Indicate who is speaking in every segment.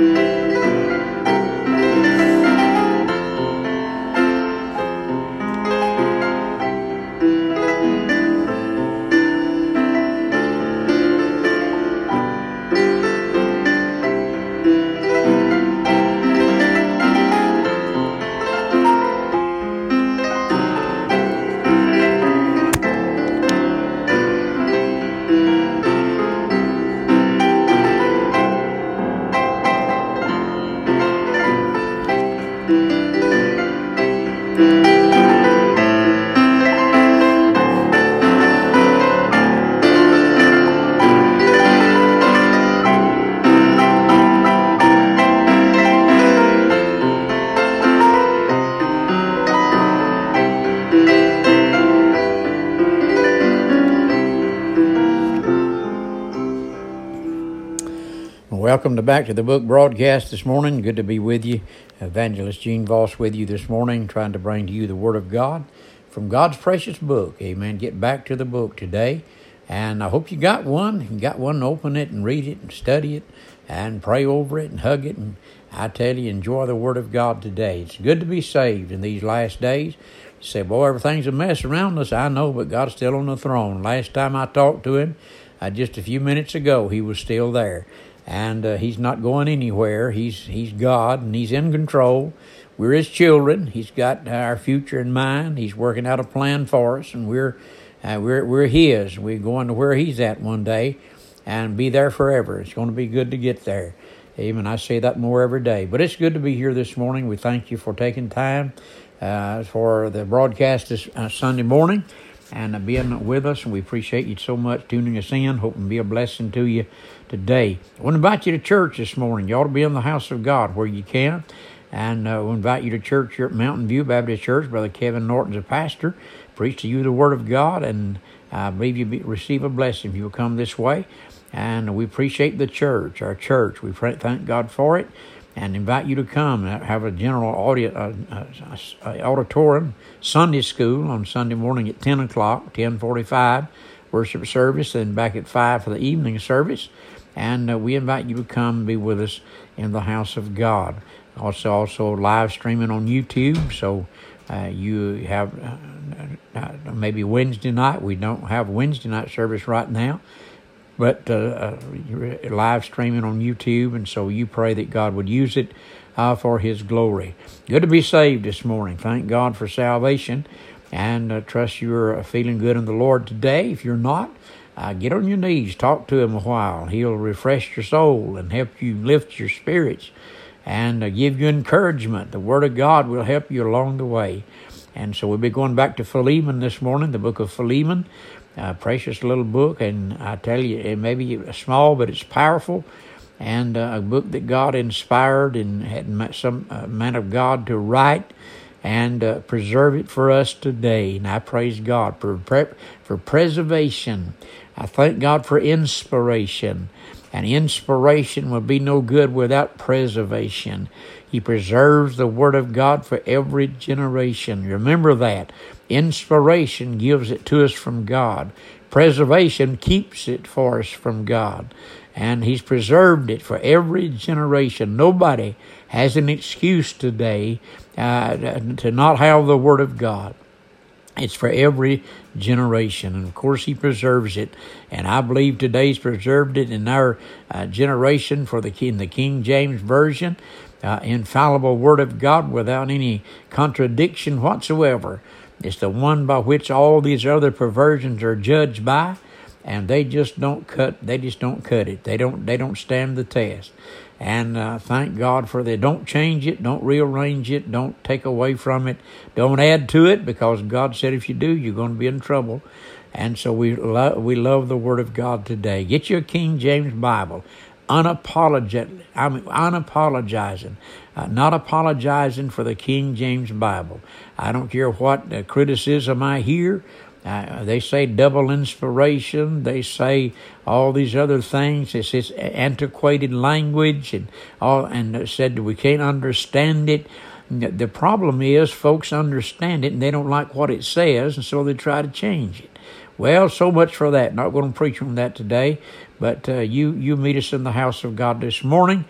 Speaker 1: Welcome back to the book broadcast this morning. Good to be with you. Evangelist Gene Voss with you this morning, trying to bring to you the Word of God from God's precious book. Amen. Get back to the book today. And I hope you got one. You got one, open it and read it and study it and pray over it and hug it. And I tell you, enjoy the Word of God today. It's good to be saved in these last days. You say, boy, everything's a mess around us. I know, but God's still on the throne. Last time I talked to him, just a few minutes ago, he was still there. And he's not going anywhere. He's God, and he's in control. We're his children. He's got our future in mind. He's working out a plan for us, and we're his. We're going to where he's at one day and be there forever. It's going to be good to get there. Amen. I say that more every day. But it's good to be here this morning. We thank you for taking time for the broadcast this Sunday morning and being with us. And we appreciate you so much tuning us in. Hope and be a blessing to you today. I want to invite you to church this morning. You ought to be in the house of God where you can. And we'll invite you to church here at Mountain View Baptist Church. Brother Kevin Norton's a pastor. Preach to you the Word of God. And I believe you'll receive a blessing if you'll come this way. And we appreciate the church, our church. We thank God for it. And invite you to come and have a general auditorium Sunday school on Sunday morning at 10 o'clock, 10:45, worship service, and back at 5 for the evening service. And we invite you to come and be with us in the house of God. Also live streaming on YouTube. So you have maybe Wednesday night. We don't have Wednesday night service right now, but live streaming on YouTube. And so you pray that God would use it for his glory. Good to be saved this morning. Thank God for salvation. And trust you're feeling good in the Lord today. If you're not, get on your knees, talk to him a while. He'll refresh your soul and help you lift your spirits and give you encouragement. The Word of God will help you along the way. And so we'll be going back to Philemon this morning, the book of Philemon, precious little book. And I tell you, it may be small, but it's powerful. And a book that God inspired and had some man of God to write and preserve it for us today. And I praise God for preservation. I thank God for inspiration. And inspiration will be no good without preservation. He preserves the Word of God for every generation. Remember that. Inspiration gives it to us from God. Preservation keeps it for us from God. And he's preserved it for every generation. Nobody has an excuse today to not have the Word of God. It's for every generation. And, of course, he preserves it. And I believe today's preserved it in our generation in the King James Version. Infallible Word of God without any contradiction whatsoever. It's the one by which all these other perversions are judged by. And they just don't cut it. They don't stand the test. And thank God for that. Don't change it. Don't rearrange it. Don't take away from it. Don't add to it, because God said if you do, you're going to be in trouble. And so we love the Word of God today. Get your King James Bible. Unapologizing. Not apologizing for the King James Bible. I don't care what criticism I hear. They say double inspiration. They say all these other things. It's this antiquated language and said we can't understand it. The problem is folks understand it and they don't like what it says, and so they try to change it. Well, so much for that. Not going to preach on that today, but you meet us in the house of God this morning.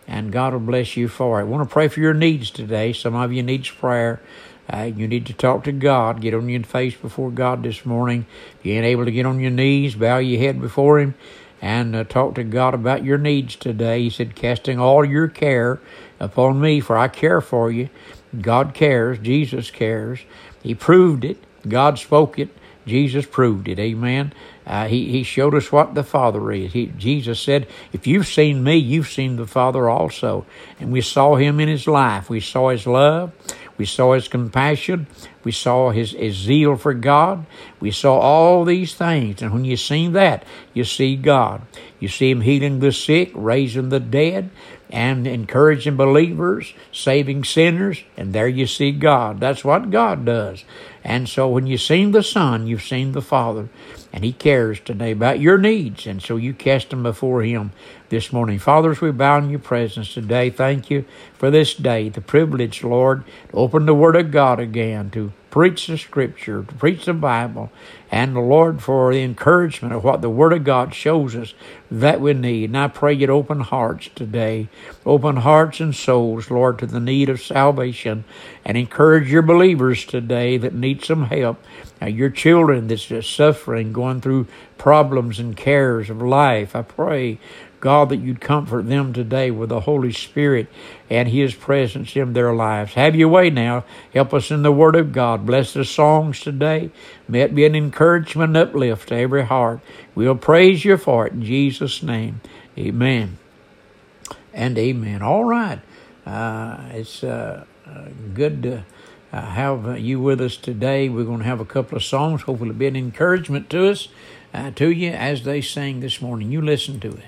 Speaker 1: and God will bless you for it. I want to pray for your needs today. Some of you needs prayer. You need to talk to God. Get on your face before God this morning. If you ain't able to get on your knees, bow your head before Him and talk to God about your needs today. He said, casting all your care upon me, for I care for you. God cares. Jesus cares. He proved it. God spoke it. Jesus proved it. Amen. He showed us what the Father is. Jesus said, if you've seen me, you've seen the Father also. And we saw Him in His life. We saw His love. We saw His compassion. We saw His zeal for God. We saw all these things. And when you see that, you see God. You see Him healing the sick, raising the dead, and encouraging believers, saving sinners. And there you see God. That's what God does. And so when you've seen the Son, you've seen the Father. And He cares today about your needs. And so you cast them before Him this morning. Father, as we bow in your presence today, thank you for this day, the privilege, Lord, to open the Word of God again, to preach the Scripture, to preach the Bible, and the Lord for the encouragement of what the Word of God shows us that we need. And I pray you'd open hearts today, open hearts and souls, Lord, to the need of salvation, and encourage your believers today that need some help. Your children that's just suffering, going through problems and cares of life, I pray, God, that you'd comfort them today with the Holy Spirit and His presence in their lives. Have your way now. Help us in the Word of God. Bless the songs today. May it be an encouragement and uplift to every heart. We'll praise you for it in Jesus' name. Amen and amen. All right. It's good to have you with us today. We're going to have a couple of songs. Hopefully it'll be an encouragement to us, to you as they sing this morning. You listen to it.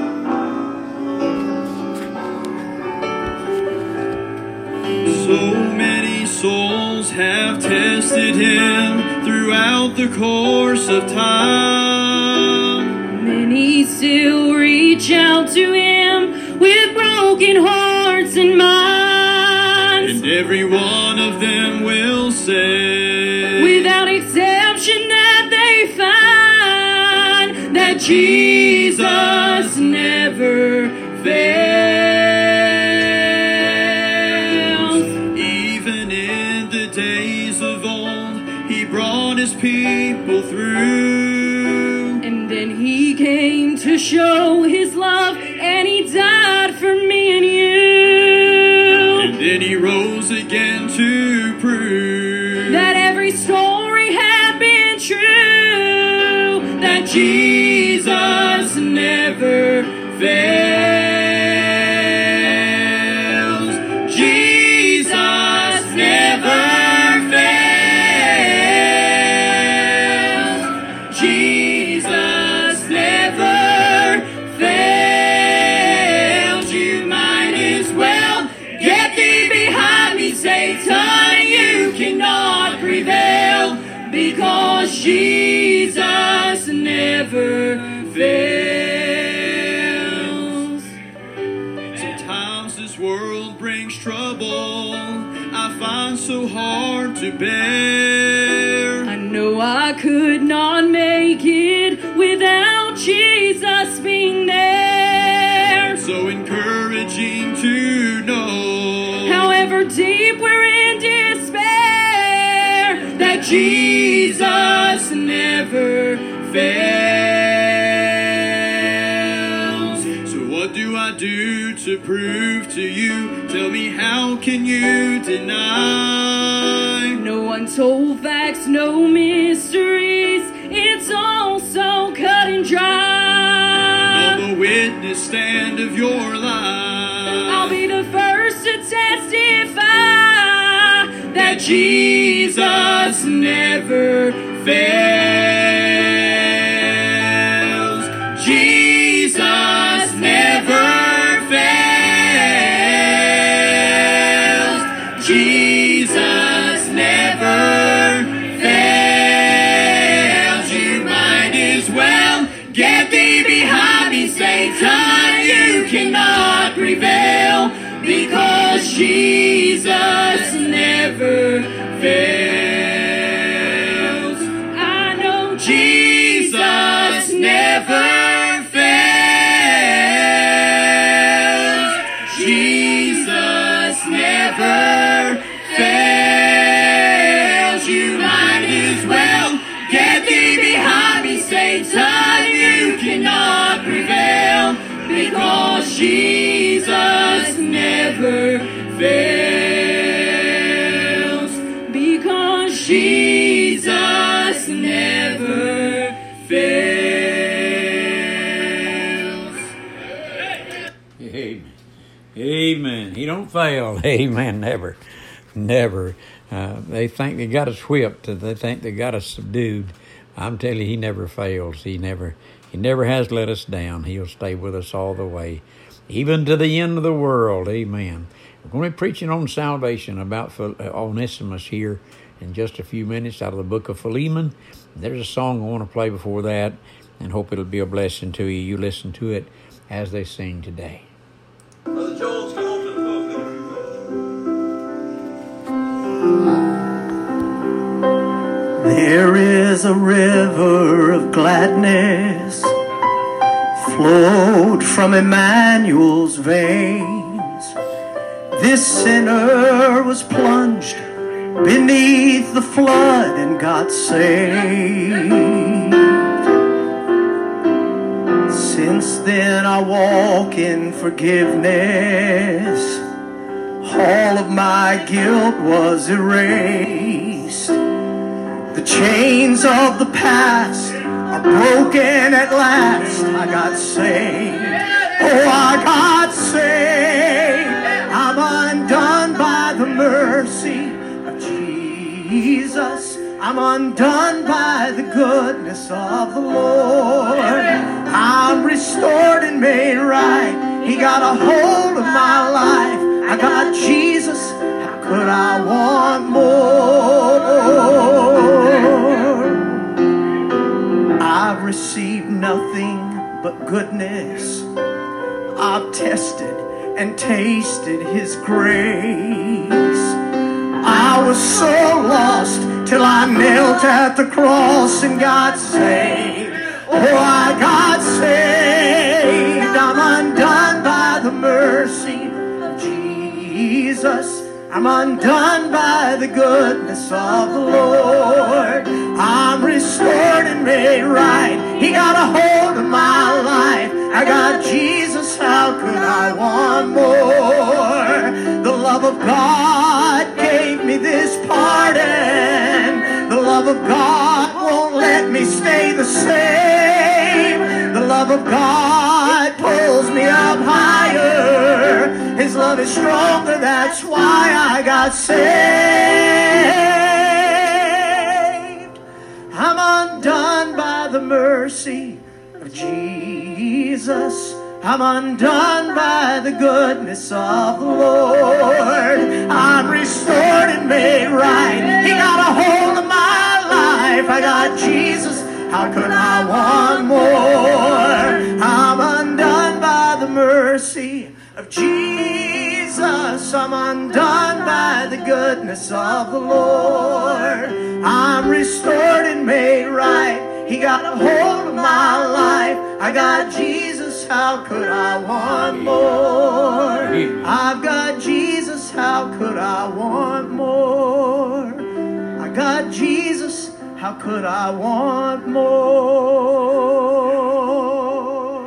Speaker 2: So many souls have tested Him throughout the course of time.
Speaker 3: Many still reach out to Him with broken hearts and minds.
Speaker 2: And every one of them will say,
Speaker 3: without exception, that they find that Jesus never fails.
Speaker 2: His people through.
Speaker 3: And then He came to show His love, and He died for me and you.
Speaker 2: And then He rose again to prove
Speaker 3: that every story had been true, that Jesus never fails. Jesus never because Jesus never fails.
Speaker 2: Sometimes this world brings trouble I find so hard to bear.
Speaker 3: I know I could not make it without Jesus being there.
Speaker 2: It's so encouraging to know,
Speaker 3: however deep we're in despair, that Jesus never fails.
Speaker 2: So what do I do to prove to you? Tell me, how can you deny?
Speaker 3: No untold facts, no mysteries, it's all so cut and dry.
Speaker 2: On the witness stand of your life,
Speaker 3: I'll be the first to testify that Jesus never fails. Jesus never fails. Jesus never fails. You might as well get thee behind me, Satan. You cannot prevail, because Jesus never fails. I know Jesus never fails.
Speaker 1: Amen. He don't fail. Amen. Never. Never. They think they got us whipped. They think they got us subdued. I'm telling you, he never fails. He never has let us down. He'll stay with us all the way, even to the end of the world. Amen. We're going to be preaching on salvation about Onesimus here in just a few minutes out of the book of Philemon. There's a song I want to play before that and hope it'll be a blessing to you. You listen to it as they sing today.
Speaker 2: Brother Joel's come up to the pulpit.
Speaker 4: There is a river of gladness flowed from Emmanuel's veins. This sinner was plunged beneath the flood and got saved. Since then I walk in forgiveness. All of my guilt was erased. The chains of the past are broken at last. I got saved. Oh, I got saved. I'm undone by the mercy of Jesus. I'm undone by the goodness of the Lord. I'm restored and made right. He got a hold of my life. I got Jesus. How could I want more? I've received nothing but goodness. I've tested and tasted His grace. I was so lost till I knelt at the cross and got saved. Oh, I got saved. I'm undone by the mercy of Jesus. I'm undone by the goodness of the Lord. I'm restored and made right. He got a hold of my life. I got Jesus. How could I want more? The love of God gave me this pardon. The love of God won't let me stay the same. The love of God pulls me up higher. His love is stronger, that's why I got saved. I'm undone by the mercy of Jesus. I'm undone by the goodness of the Lord. I'm restored and made right. He got a hold of my life. I got Jesus. How could I want more? I'm undone by the mercy of Jesus. I'm undone by the goodness of the Lord. I'm restored and made right. He got a hold of my life. I got Jesus. How could I want more? I've got Jesus. How could I want more? I got Jesus. How could I want more?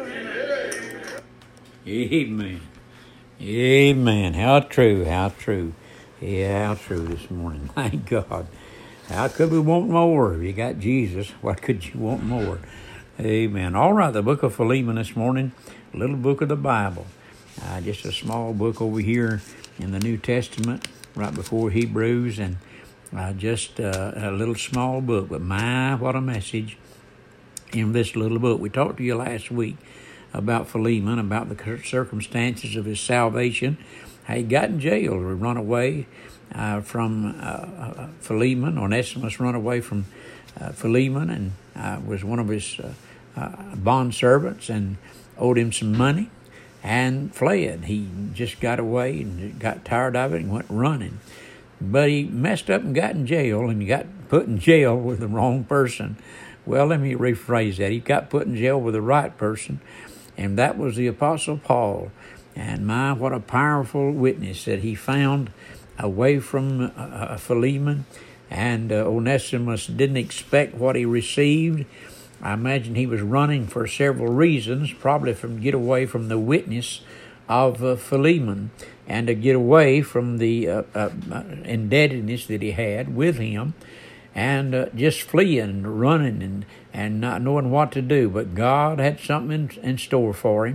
Speaker 1: Amen. Amen. How true, how true. Yeah, how true this morning. Thank God. How could we want more? If you got Jesus, what could you want more? Amen. All right, the book of Philemon this morning, a little book of the Bible. Just a small book over here in the New Testament, right before Hebrews, and just a little small book. But my, what a message in this little book. We talked to you last week about Philemon, about the circumstances of his salvation. How he got in jail, or run away from Philemon. Onesimus run away from Philemon and was one of his bond servants and owed him some money and fled. He just got away and got tired of it and went running. But he messed up and got in jail, and got put in jail with the wrong person. Well, let me rephrase that. He got put in jail with the right person, and that was the Apostle Paul. And my, what a powerful witness that he found away from Philemon. And Onesimus didn't expect what he received. I imagine he was running for several reasons, probably from get away from the witness of Philemon, and to get away from the indebtedness that he had with him, and just fleeing, running, and not knowing what to do. But God had something in store for him,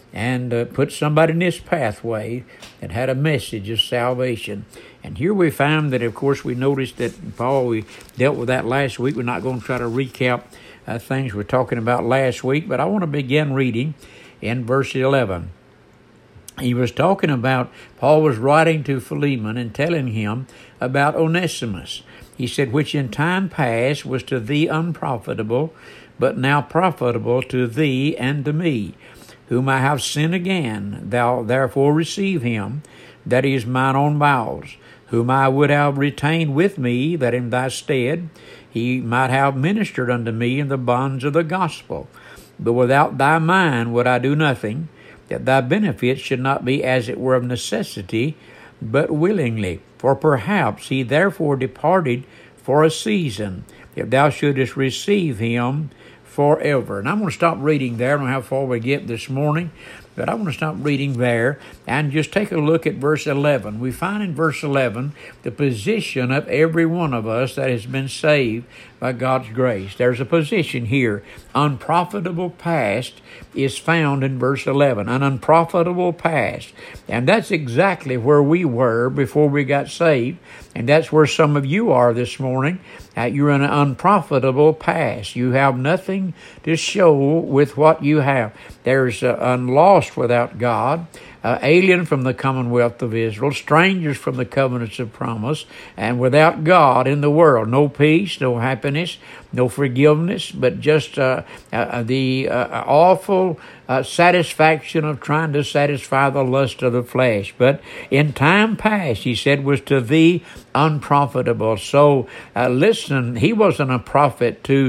Speaker 1: and put somebody in his pathway that had a message of salvation. And here we found that, of course, we noticed that Paul, we dealt with that last week. We're not going to try to recap things we're talking about last week, but I want to begin reading in verse 11. He was talking about, Paul was writing to Philemon and telling him about Onesimus. He said, which in time past was to thee unprofitable, but now profitable to thee and to me, whom I have sent again. Thou therefore receive him, that is mine own bowels, whom I would have retained with me, that in thy stead he might have ministered unto me in the bonds of the gospel. But without thy mind would I do nothing, that thy benefits should not be as it were of necessity, but willingly. For perhaps he therefore departed for a season, if thou shouldest receive him forever. And I'm going to stop reading there. I don't know how far we get this morning, but I want to stop reading there and just take a look at verse 11. We find in verse 11 the position of every one of us that has been saved by God's grace. There's a position here. Unprofitable past is found in verse 11. An unprofitable past. And that's exactly where we were before we got saved. And that's where some of you are this morning. You're in an unprofitable past. You have nothing to show with what you have. There's lost without God, alien from the commonwealth of Israel, strangers from the covenants of promise, and without God in the world. No peace, no happiness, no forgiveness, but just the awful satisfaction of trying to satisfy the lust of the flesh. But in time past, he said, was to thee unprofitable. So listen, he wasn't a prophet to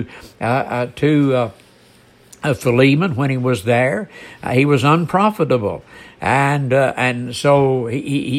Speaker 1: Philemon when he was there. He was unprofitable. And so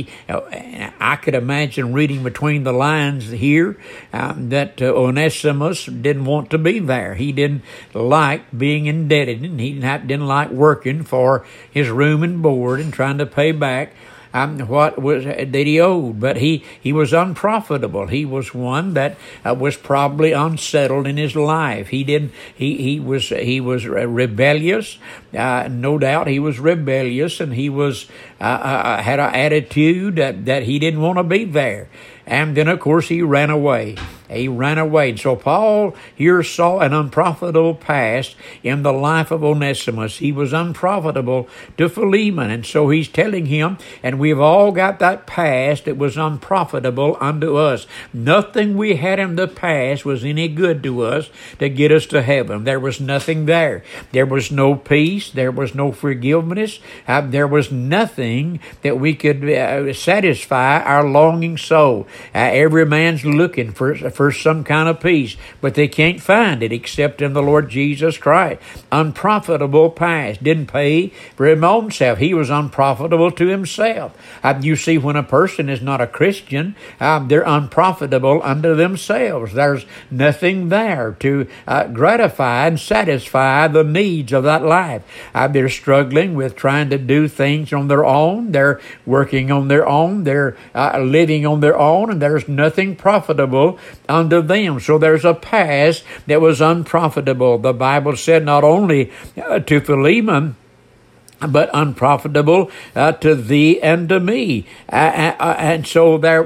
Speaker 1: I could imagine reading between the lines here that Onesimus didn't want to be there. He didn't like being indebted, and he didn't like working for his room and board and trying to pay back what was that he owed. But he was unprofitable. He was one that was probably unsettled in his life. He was rebellious. No doubt he was rebellious, and he was had an attitude that he didn't want to be there. And then, of course, he ran away. He ran away. And so Paul here saw an unprofitable past in the life of Onesimus. He was unprofitable to Philemon. And so he's telling him, and we've all got that past that was unprofitable unto us. Nothing we had in the past was any good to us to get us to heaven. There was nothing there. There was no peace. There was no forgiveness. There was nothing that we could satisfy our longing soul. Every man's looking for some kind of peace, but they can't find it except in the Lord Jesus Christ. Unprofitable past. Didn't pay for his own self. He was unprofitable to himself. You see, when a person is not a Christian, they're unprofitable unto themselves. There's nothing there to gratify and satisfy the needs of that life. They're struggling with trying to do things on their own. They're working on their own. They're living on their own, and there's nothing profitable unto them. So there's a past that was unprofitable. The Bible said not only to Philemon, but unprofitable to thee and to me, and so there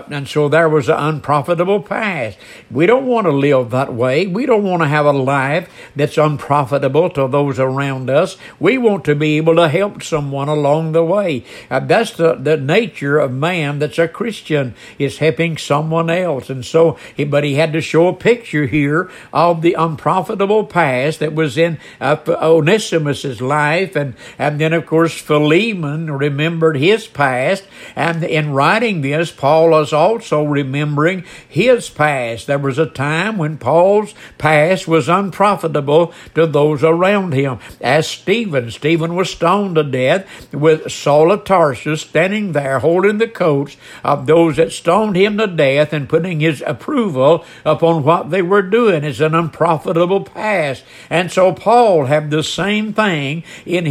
Speaker 1: was an unprofitable past. We don't want to live that way. We don't want to have a life that's unprofitable to those around us. We want to be able to help someone along the way. That's the nature of man that's a Christian, is helping someone else. And so, but he had to show a picture here of the unprofitable past that was in Onesimus's life, and then, of course, Philemon remembered his past. And in writing this, Paul is also remembering his past. There was a time when Paul's past was unprofitable to those around him. As Stephen was stoned to death, with Saul of Tarsus standing there holding the coats of those that stoned him to death and putting his approval upon what they were doing. It's an unprofitable past. And so Paul had the same thing in his past.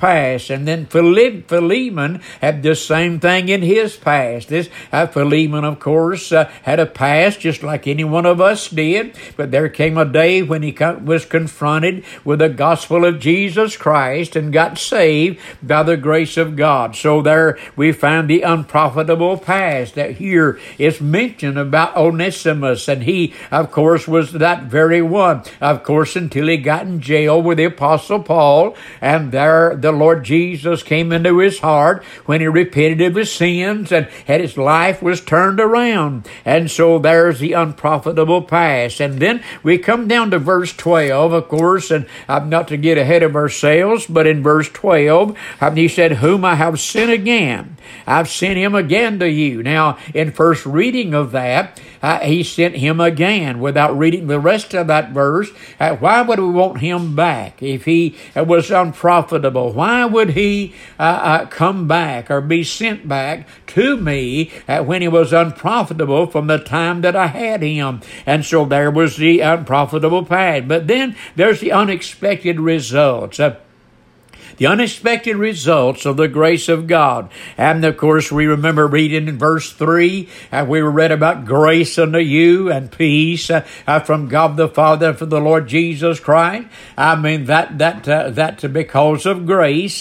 Speaker 1: past. And then Philemon had the same thing in his past. This Philemon, of course, had a past just like any one of us did. But there came a day when he was confronted with the gospel of Jesus Christ and got saved by the grace of God. So there we find the unprofitable past that here is mentioned about Onesimus. And he, of course, was that very one. Of course, until he got in jail with the Apostle Paul. And there the Lord Jesus came into his heart when he repented of his sins and his life was turned around. And so there's the unprofitable past. And then we come down to verse 12, of course, and not to get ahead of ourselves, but in verse 12, he said, whom I have sent again. I've sent him again to you. Now, in first reading of that, he sent him again. Without reading the rest of that verse, why would we want him back if he was unprofitable? Why would he come back or be sent back to me when he was unprofitable from the time that I had him? And so there was the unprofitable past. But then there's the unexpected results. The unexpected results of the grace of God. And of course, we remember reading in verse 3, we read about grace unto you and peace from God the Father and from the Lord Jesus Christ. I mean, that because of grace,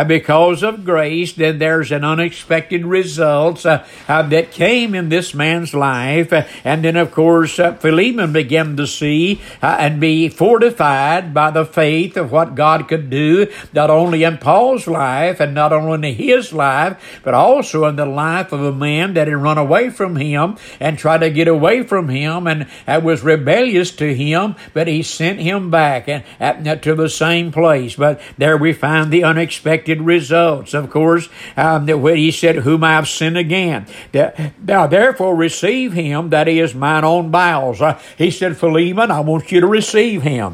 Speaker 1: then there's an unexpected results that came in this man's life. And then, of course, Philemon began to see and be fortified by the faith of what God could do, not only in Paul's life and not only in his life, but also in the life of a man that had run away from him and tried to get away from him and was rebellious to him, but he sent him back to the same place. But there we find the unexpected results. Of course, when he said, whom I have sent again. Now therefore receive him, that is mine own bowels. He said, Philemon, I want you to receive him.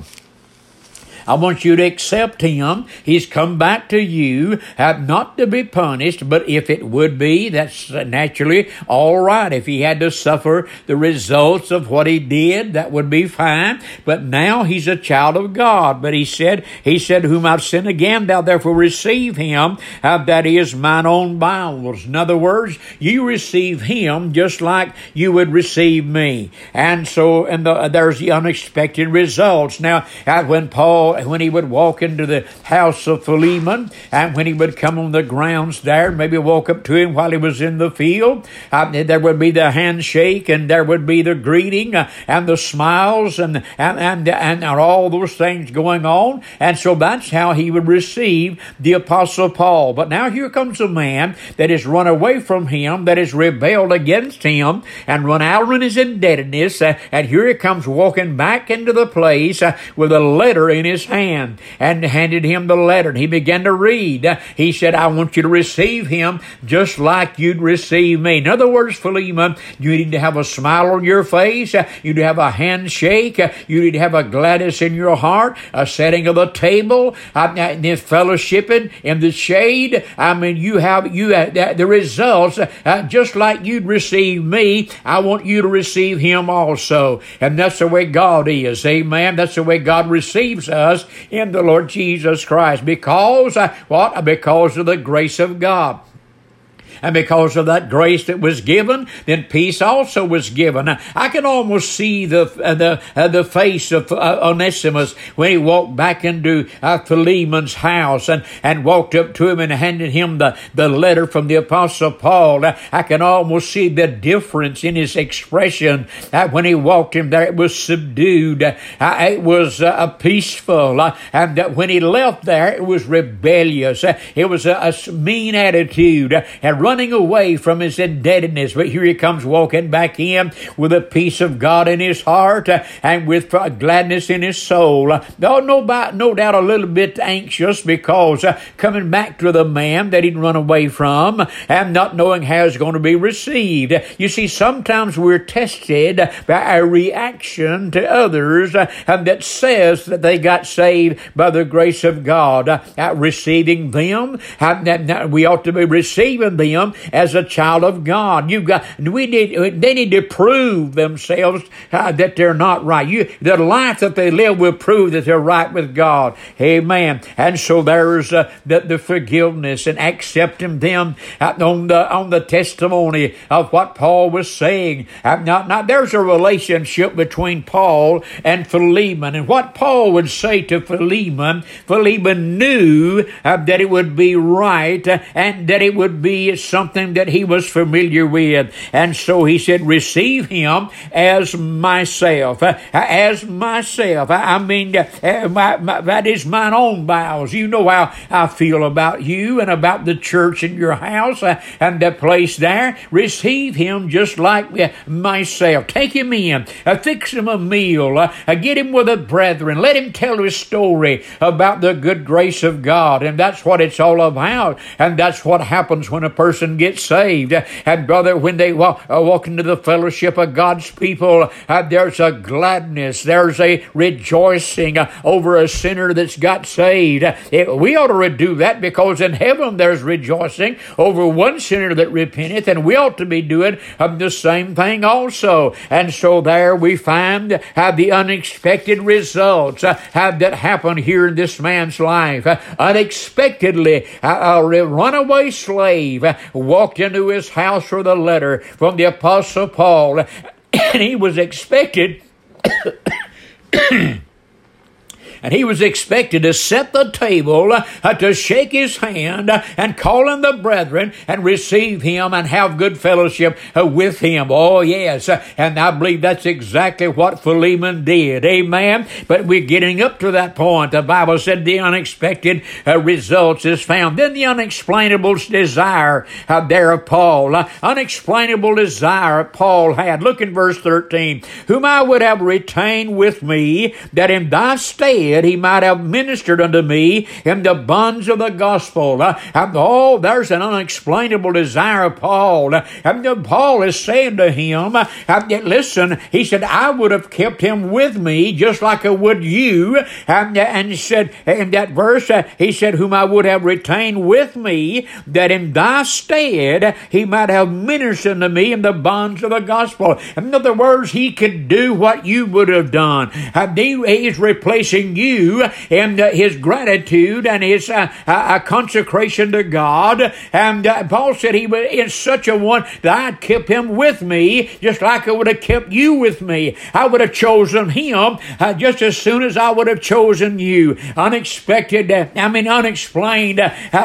Speaker 1: I want you to accept him. He's come back to you, not to be punished, but if it would be, that's naturally all right. If he had to suffer the results of what he did, that would be fine. But now he's a child of God. But he said, whom I've sent again, thou therefore receive him, that is mine own bowels. In other words, you receive him just like you would receive me. And so, there's the unexpected results. Now, when he would walk into the house of Philemon, and when he would come on the grounds there, maybe walk up to him while he was in the field, there would be the handshake, and there would be the greeting, and the smiles, and all those things going on. And so that's how he would receive the Apostle Paul. But now here comes a man that has run away from him, that has rebelled against him, and run out in his indebtedness, and here he comes walking back into the place with a letter in his hand, and handed him the letter, and he began to read. He said, I want you to receive him just like you'd receive me. In other words, Philemon, you need to have a smile on your face, you need to have a handshake, you need to have a gladness in your heart, a setting of the table, this fellowshipping in the shade. I mean, you have the results just like you'd receive me. I want you to receive him also. And that's the way God is. Amen. That's the way God receives us in the Lord Jesus Christ. Because what? Because of the grace of God. And because of that grace that was given, then peace also was given. Now, I can almost see the face of Onesimus when he walked back into Philemon's house and walked up to him and handed him the letter from the Apostle Paul. I can almost see the difference in his expression. When he walked in there, it was subdued. It was peaceful. And when he left there, it was rebellious. It was a mean attitude. And running away from his indebtedness. But here he comes walking back in with the peace of God in his heart and with gladness in his soul. No doubt a little bit anxious because coming back to the man that he'd run away from and not knowing how it's going to be received. You see, sometimes we're tested by a reaction to others that says that they got saved by the grace of God. Receiving them, we ought to be receiving them him as a child of God. They need to prove themselves that they're not right. The life that they live will prove that they're right with God. Amen. And so there's the forgiveness and accepting them on the testimony of what Paul was saying. Now there's a relationship between Paul and Philemon, and what Paul would say to Philemon knew that it would be right and that it would be something that he was familiar with. And so he said, receive him as myself. I mean, that is mine own bowels. You know how I feel about you and about the church in your house and the place there. Receive him just like myself. Take him in. Fix him a meal. Get him with the brethren. Let him tell his story about the good grace of God. And that's what it's all about. And that's what happens when a person gets saved. And brother, when they walk into the fellowship of God's people, there's a gladness. There's a rejoicing over a sinner that's got saved. We ought to do that, because in heaven there's rejoicing over one sinner that repenteth, and we ought to be doing the same thing also. And so there we find the unexpected results that happen here in this man's life. Unexpectedly, a runaway slave walked into his house with a letter from the Apostle Paul, and he was expected and he was expected to set the table, to shake his hand and call in the brethren and receive him and have good fellowship with him. Oh, yes. And I believe that's exactly what Philemon did. Amen. But we're getting up to that point. The Bible said the unexpected results is found. Then the unexplainable desire there of Paul. Unexplainable desire Paul had. Look in verse 13. Whom I would have retained with me, that in thy stead he might have ministered unto me in the bonds of the gospel. There's an unexplainable desire of Paul. Paul is saying to him, listen, he said, I would have kept him with me just like I would you. And he said, in that verse, he said, whom I would have retained with me, that in thy stead he might have ministered unto me in the bonds of the gospel. In other words, he could do what you would have done. He is replacing you in his gratitude and his consecration to God. And Paul said he was in such a one that I'd kept him with me just like I would have kept you with me. I would have chosen him just as soon as I would have chosen you. Unexpected, unexplained,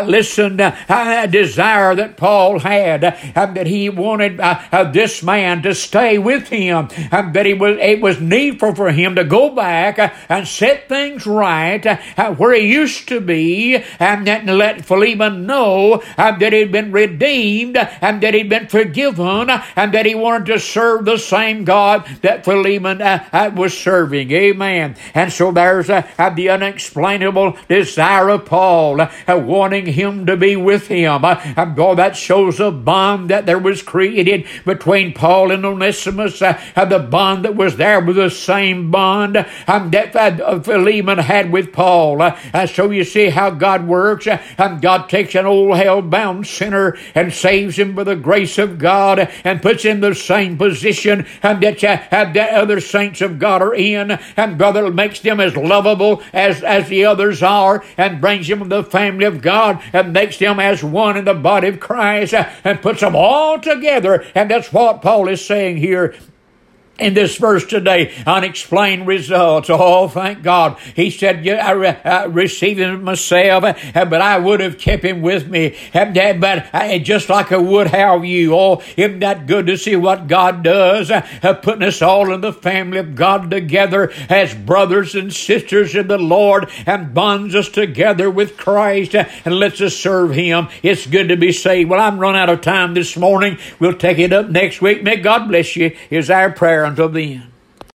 Speaker 1: desire that Paul had, that he wanted this man to stay with him, that it was needful for him to go back and set things right where he used to be, and let Philemon know that he'd been redeemed and that he'd been forgiven and that he wanted to serve the same God that Philemon was serving. Amen. And so there's the unexplainable desire of Paul, wanting him to be with him. That shows a bond that there was created between Paul and Onesimus. The bond that was there was the same bond that Philemon had with Paul. So you see how God works. God takes an old hell-bound sinner and saves him by the grace of God and puts him in the same position that other saints of God are in, and brother, makes them as lovable as the others are, and brings them to the family of God and makes them as one in the body of Christ, and puts them all together. And that's what Paul is saying here in this verse today, unexplained results. Oh, thank God. He said, I received him myself, but I would have kept him with me. But just like I would have you. Oh, isn't that good to see what God does? Putting us all in the family of God together as brothers and sisters in the Lord, and bonds us together with Christ and lets us serve him. It's good to be saved. Well, I'm run out of time this morning. We'll take it up next week. May God bless you, is our prayer until then.